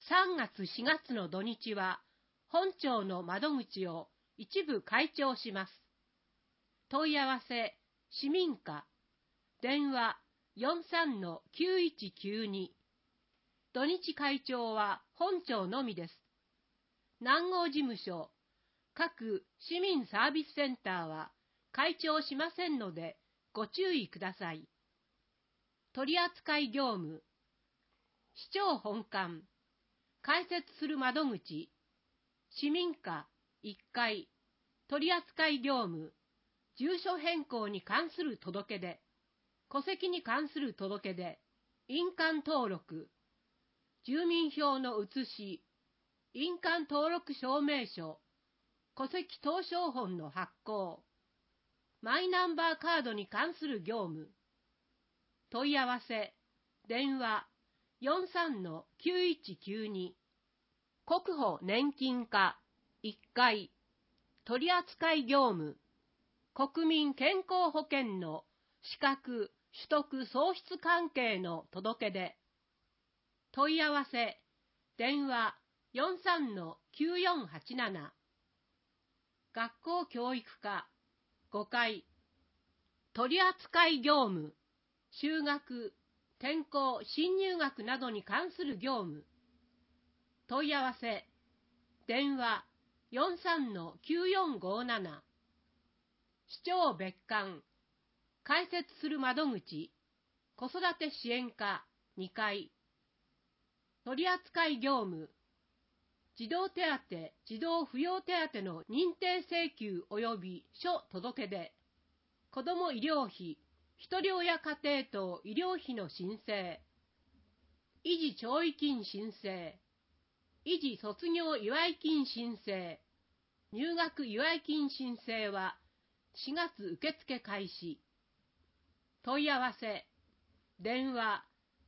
3月4月の土日は本庁の窓口を一部開庁します。問い合わせ、市民課、電話 43-9192。土日開庁は本庁のみです。南郷事務所、各市民サービスセンターは開庁しませんのでご注意ください。取扱業務、市長本館、開設する窓口、市民課1階、取扱業務、住所変更に関する届け出、戸籍に関する届け出、印鑑登録、住民票の写し、印鑑登録証明書、戸籍謄証本の発行、マイナンバーカードに関する業務、問い合わせ、電話 43-9192。国保年金課1階、取扱業務、国民健康保険の資格取得創出関係の届け出、問い合わせ、電話 43-9487。学校教育課5階、取扱業務、就学、転校、新入学などに関する業務、問い合わせ、電話 43-9457。市長別館、開設する窓口、子育て支援課2階、取扱業務、児童手当、児童扶養手当の認定請求及び諸届け出、子ども医療費、ひとり親家庭等医療費の申請、維持弔慰金申請、維持卒業祝金申請、入学祝金申請は4月受付開始。問い合わせ、電話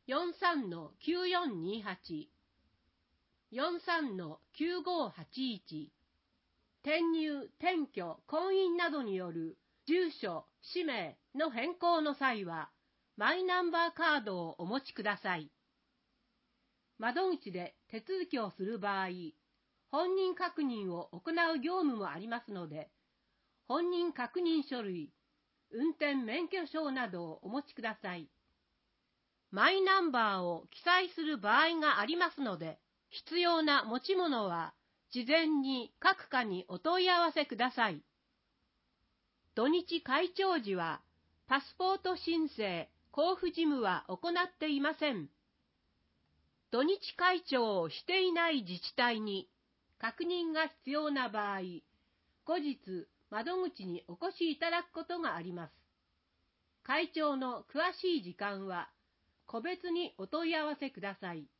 43-9428、43-9581。転入、転居、婚姻などによる住所、氏名の変更の際は、マイナンバーカードをお持ちください。窓口で手続きをする場合、本人確認を行う業務もありますので、本人確認書類、運転免許証などをお持ちください。マイナンバーを記載する場合がありますので、必要な持ち物は事前に各課にお問い合わせください。土日開庁時は、パスポート申請、交付事務は行っていません。土日開庁をしていない自治体に確認が必要な場合、後日窓口にお越しいただくことがあります。開庁の詳しい時間は個別にお問い合わせください。